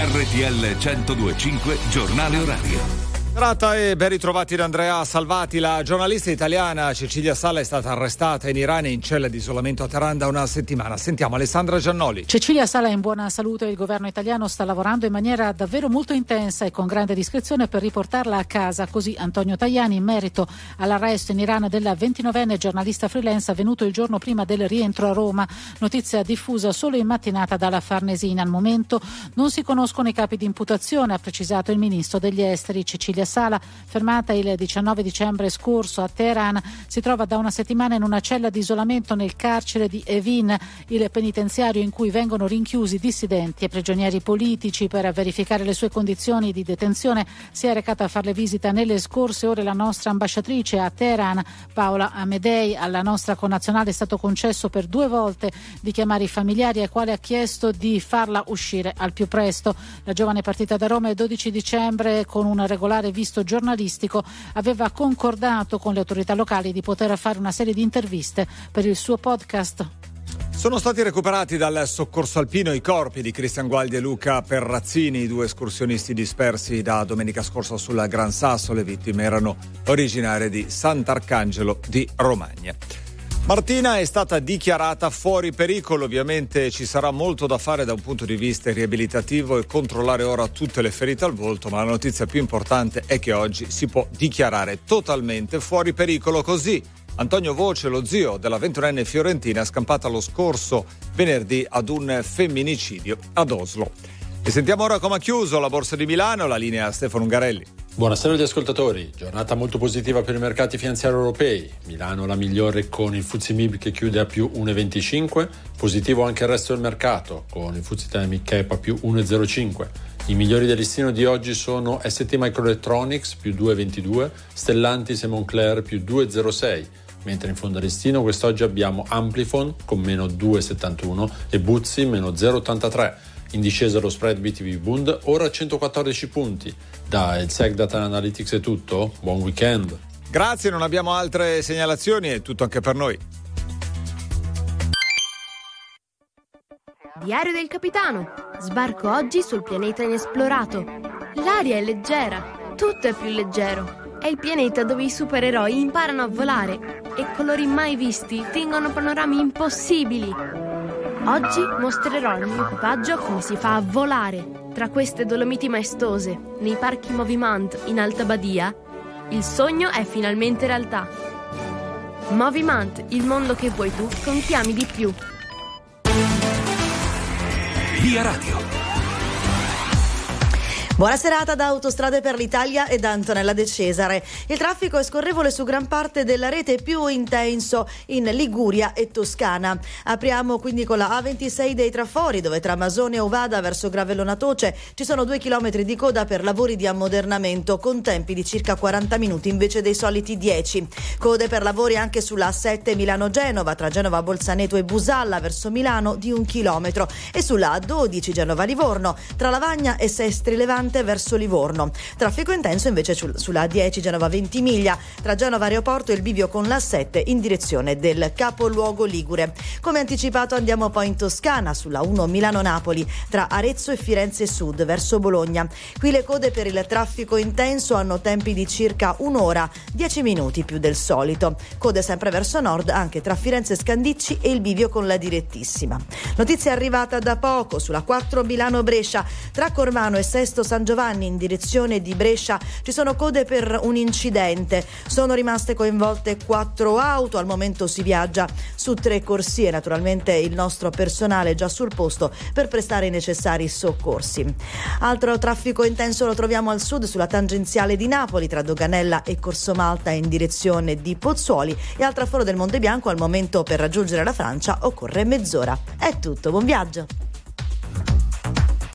RTL 102.5 Giornale Orario. Serata e ben ritrovati da Andrea Salvati. La giornalista italiana Cecilia Sala è stata arrestata in Iran e in cella di isolamento a Teheran da una settimana. Sentiamo Alessandra Giannoli. Cecilia Sala è in buona salute e il governo italiano sta lavorando in maniera davvero molto intensa e con grande discrezione per riportarla a casa. Così Antonio Tajani, in merito all'arresto in Iran della 29enne giornalista freelance avvenuto il giorno prima del rientro a Roma. Notizia diffusa solo in mattinata dalla Farnesina. Al momento non si conoscono i capi di imputazione, ha precisato il ministro degli esteri. Cecilia Sala, fermata il 19 dicembre scorso a Teheran, si trova da una settimana in una cella di isolamento nel carcere di Evin, il penitenziario in cui vengono rinchiusi dissidenti e prigionieri politici. Per verificare le sue condizioni di detenzione si è recata a farle visita nelle scorse ore la nostra ambasciatrice a Teheran, Paola Amedei. Alla nostra connazionale è stato concesso per 2 volte di chiamare i familiari, ai quali ha chiesto di farla uscire al più presto. La giovane partita da Roma il 12 dicembre con un regolare visto giornalistico aveva concordato con le autorità locali di poter fare una serie di interviste per il suo podcast. Sono stati recuperati dal soccorso alpino i corpi di Cristian Gualdi e Luca Perrazzini, 2 escursionisti dispersi da domenica scorsa sulla Gran Sasso. Le vittime erano originarie di Sant'Arcangelo di Romagna. Martina è stata dichiarata fuori pericolo. Ovviamente ci sarà molto da fare da un punto di vista riabilitativo e controllare ora tutte le ferite al volto, ma la notizia più importante è che oggi si può dichiarare totalmente fuori pericolo. Così Antonio Voce, lo zio della 21enne fiorentina scampata lo scorso venerdì ad un femminicidio ad Oslo. E sentiamo ora come ha chiuso la Borsa di Milano, la linea a Stefano Ungarelli. Buonasera agli ascoltatori, giornata molto positiva per i mercati finanziari europei. Milano la migliore con il FTSE MIB che chiude a più 1,25, positivo anche il resto del mercato con il FTSE Italia Mid Cap a più 1,05. I migliori del listino di oggi sono ST Microelectronics più 2,22, Stellantis e Moncler più 2,06. Mentre in fondo al listino quest'oggi abbiamo Amplifon con meno 2,71 e Buzzi meno 0,83. In discesa lo spread BTP Bund ora a 114 punti. Da il Sec Data Analytics è tutto, buon weekend. Grazie, non abbiamo altre segnalazioni, è tutto anche per noi. Diario del capitano. Sbarco oggi sul pianeta inesplorato. L'aria è leggera, tutto è più leggero. È il pianeta dove i supereroi imparano a volare e colori mai visti tingono panorami impossibili. Oggi mostrerò al mio equipaggio come si fa a volare tra queste Dolomiti maestose, nei parchi Movimant in Alta Badia. Il sogno è finalmente realtà. Movimant, il mondo che vuoi tu con chi ami di più. Via Radio. Buona serata da Autostrade per l'Italia e da Antonella De Cesare. Il traffico è scorrevole su gran parte della rete, più intenso in Liguria e Toscana. Apriamo quindi con la A26 dei Trafori, dove tra Masone e Ovada verso Gravellona Toce ci sono 2 chilometri di coda per lavori di ammodernamento con tempi di circa 40 minuti invece dei soliti 10. Code per lavori anche sulla A7 Milano-Genova tra Genova Bolzaneto e Busalla verso Milano di 1 chilometro e sulla A12 Genova-Livorno tra Lavagna e Sestri Levante verso Livorno. Traffico intenso invece sulla A10 Genova Ventimiglia tra Genova Aeroporto e il bivio con l'A7 in direzione del capoluogo ligure. Come anticipato andiamo poi in Toscana sulla 1 Milano-Napoli tra Arezzo e Firenze Sud verso Bologna. Qui le code per il traffico intenso hanno tempi di circa 1 ora, 10 minuti più del solito. Code sempre verso nord anche tra Firenze Scandicci e il bivio con la direttissima. Notizia arrivata da poco sulla 4 Milano-Brescia tra Cormano e Sesto San Giovanni in direzione di Brescia ci sono code per un incidente. Sono rimaste coinvolte 4 auto, al momento si viaggia su 3 corsie, naturalmente il nostro personale è già sul posto per prestare i necessari soccorsi. Altro traffico intenso lo troviamo al sud sulla tangenziale di Napoli tra Doganella e Corso Malta in direzione di Pozzuoli e al traforo del Monte Bianco al momento per raggiungere la Francia occorre mezz'ora. È tutto, buon viaggio!